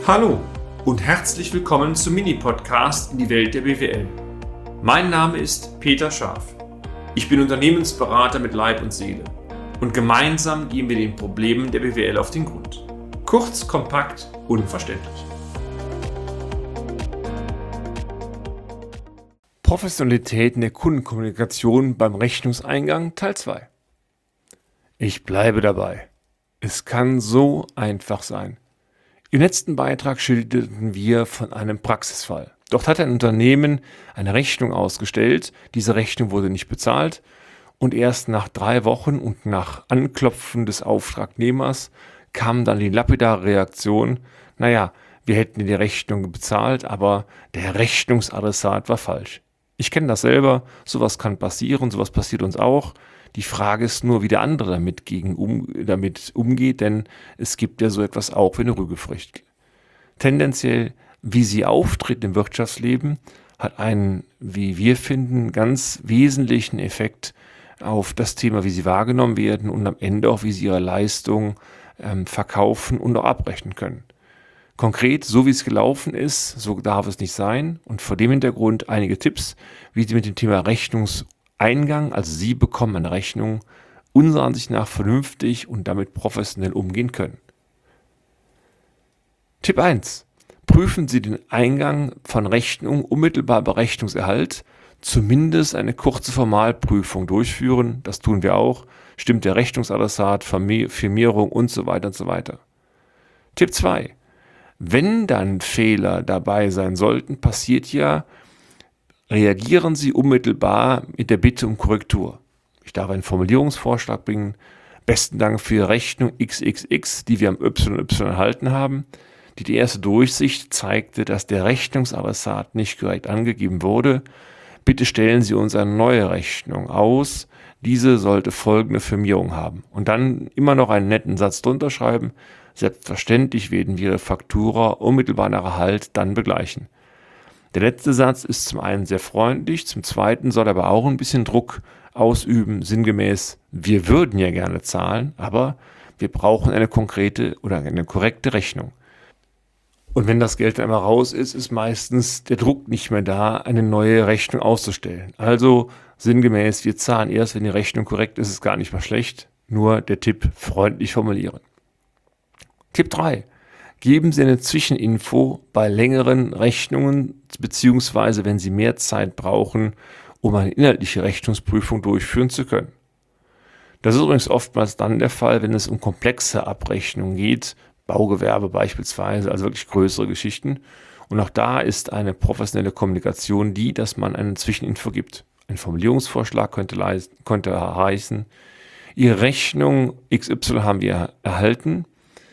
Hallo und herzlich willkommen zum Mini-Podcast in die Welt der BWL. Mein Name ist Peter Scharf. Ich bin Unternehmensberater mit Leib und Seele und gemeinsam gehen wir den Problemen der BWL auf den Grund. Kurz, kompakt, unverständlich. Professionalität in der Kundenkommunikation beim Rechnungseingang Teil 2. Ich bleibe dabei. Es kann so einfach sein. Im letzten Beitrag schilderten wir von einem Praxisfall. Dort hat ein Unternehmen eine Rechnung ausgestellt, diese Rechnung wurde nicht bezahlt und erst nach 3 Wochen und nach Anklopfen des Auftragnehmers kam dann die lapidare Reaktion, wir hätten die Rechnung bezahlt, aber der Rechnungsadressat war falsch. Ich kenne das selber, sowas kann passieren, sowas passiert uns auch. Die Frage ist nur, wie der andere damit umgeht, denn es gibt ja so etwas auch wie eine Rügefrucht. Tendenziell, wie sie auftritt im Wirtschaftsleben, hat einen, wie wir finden, ganz wesentlichen Effekt auf das Thema, wie sie wahrgenommen werden und am Ende auch, wie sie ihre Leistung verkaufen und auch abrechnen können. Konkret, so wie es gelaufen ist, so darf es nicht sein und vor dem Hintergrund einige Tipps, wie Sie mit dem Thema Rechnungseingang, also Sie bekommen eine Rechnung, unserer Ansicht nach vernünftig und damit professionell umgehen können. Tipp 1. Prüfen Sie den Eingang von Rechnungen unmittelbar bei Rechnungserhalt, zumindest eine kurze Formalprüfung durchführen, das tun wir auch, stimmt der Rechnungsadressat, Firmierung und so weiter und so weiter. Tipp 2. Wenn dann Fehler dabei sein sollten, reagieren Sie unmittelbar mit der Bitte um Korrektur. Ich darf einen Formulierungsvorschlag bringen. Besten Dank für Ihre Rechnung XXX, die wir am YY erhalten haben. Die erste Durchsicht zeigte, dass der Rechnungsadressat nicht korrekt angegeben wurde. Bitte stellen Sie uns eine neue Rechnung aus. Diese sollte folgende Firmierung haben. Und dann immer noch einen netten Satz drunter schreiben. Selbstverständlich werden wir Ihre Faktura unmittelbar nach Erhalt dann begleichen. Der letzte Satz ist zum einen sehr freundlich, zum zweiten soll aber auch ein bisschen Druck ausüben, sinngemäß, wir würden ja gerne zahlen, aber wir brauchen eine konkrete oder eine korrekte Rechnung. Und wenn das Geld dann einmal raus ist, ist meistens der Druck nicht mehr da, eine neue Rechnung auszustellen. Also sinngemäß, wir zahlen erst, wenn die Rechnung korrekt ist, ist gar nicht mal schlecht, nur der Tipp, freundlich formulieren. Tipp 3. Geben Sie eine Zwischeninfo bei längeren Rechnungen bzw. wenn Sie mehr Zeit brauchen, um eine inhaltliche Rechnungsprüfung durchführen zu können. Das ist übrigens oftmals dann der Fall, wenn es um komplexe Abrechnungen geht, Baugewerbe beispielsweise, also wirklich größere Geschichten. Und auch da ist eine professionelle Kommunikation die, dass man eine Zwischeninfo gibt. Ein Formulierungsvorschlag könnte heißen, Ihre Rechnung XY haben wir erhalten.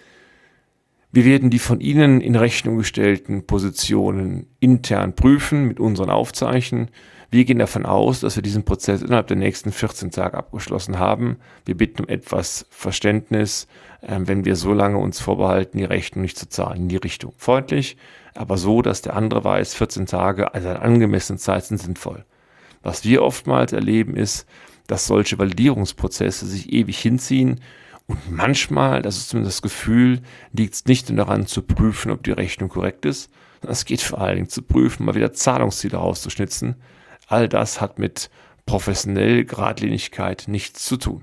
Wir werden die von Ihnen in Rechnung gestellten Positionen intern prüfen mit unseren Aufzeichen. Wir gehen davon aus, dass wir diesen Prozess innerhalb der nächsten 14 Tage abgeschlossen haben. Wir bitten um etwas Verständnis, wenn wir so lange uns vorbehalten, die Rechnung nicht zu zahlen, in die Richtung. Freundlich, aber so, dass der andere weiß, 14 Tage, also eine angemessene Zeit, sind sinnvoll. Was wir oftmals erleben ist, dass solche Validierungsprozesse sich ewig hinziehen. Und manchmal, das ist zumindest das Gefühl, liegt es nicht nur daran zu prüfen, ob die Rechnung korrekt ist, sondern es geht vor allen Dingen zu prüfen, mal wieder Zahlungsziele rauszuschnitzen. All das hat mit professionell Geradlinigkeit nichts zu tun.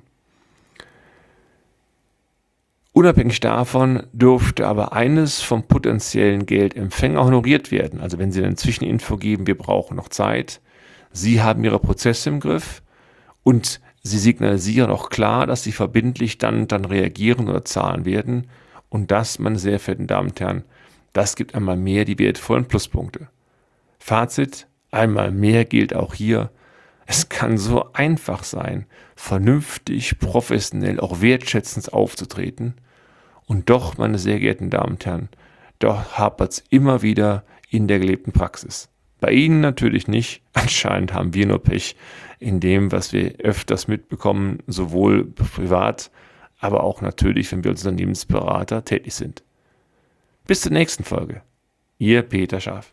Unabhängig davon dürfte aber eines vom potenziellen Geldempfänger honoriert werden. Also wenn Sie eine Zwischeninfo geben, wir brauchen noch Zeit, Sie haben Ihre Prozesse im Griff und Sie signalisieren auch klar, dass Sie verbindlich dann reagieren oder zahlen werden. Und das, meine sehr verehrten Damen und Herren, das gibt einmal mehr die wertvollen Pluspunkte. Fazit, einmal mehr gilt auch hier, es kann so einfach sein, vernünftig, professionell, auch wertschätzend aufzutreten. Und doch, meine sehr geehrten Damen und Herren, doch hapert es immer wieder in der gelebten Praxis. Bei Ihnen natürlich nicht. Anscheinend haben wir nur Pech in dem, was wir öfters mitbekommen, sowohl privat, aber auch natürlich, wenn wir als Unternehmensberater tätig sind. Bis zur nächsten Folge. Ihr Peter Scharf.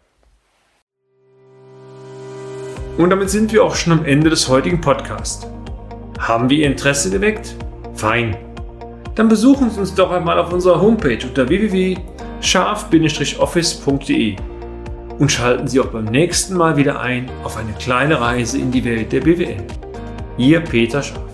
Und damit sind wir auch schon am Ende des heutigen Podcasts. Haben wir Ihr Interesse geweckt? Fein. Dann besuchen Sie uns doch einmal auf unserer Homepage unter www scharf-office.de und schalten Sie auch beim nächsten Mal wieder ein auf eine kleine Reise in die Welt der BWL. Ihr Peter Scharf.